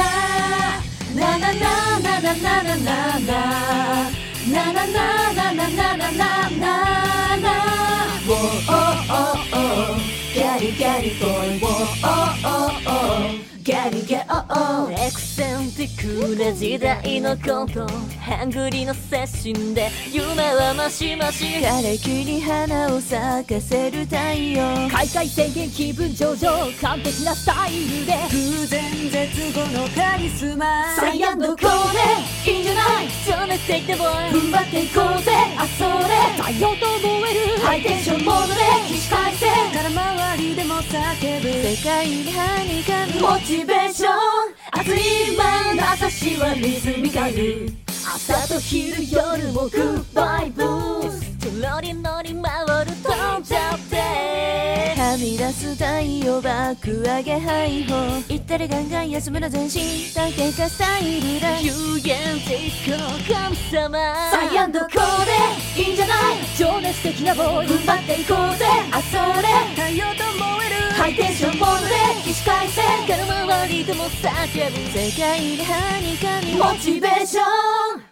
ななななななななななななななななななな Whoa oh oh oh Gary Gary boy Whoa oh oh oh Gary Gary oh oh エクセンティックな時代のコントハングリーの精神で夢はマシマシ枯れ木に花を咲かせる太陽開会宣言気分上々完璧なスタイルで偶然絶後のカリスマサイアンドコーでいいんじゃない情熱的なボーイ踏ん張っていこうぜあそれ太陽と燃えるハイテンションモードで起死回生空回りでも叫ぶ世界にはにかむモチベーション熱いまな朝日はリズミカル朝と昼夜もグッバイブースノリノリ回る飛んじゃってはみ出す太陽バック上げハイホー行ったらガンガン休むの全身だけがスタイルだ有言実行神様サイアンドコーでいいんじゃない情熱的なボーイ踏ん張っていこうぜあそれ太陽と燃えるハイテンションモードで起死回生空回りでも叫ぶ世界にはにかむモチベーション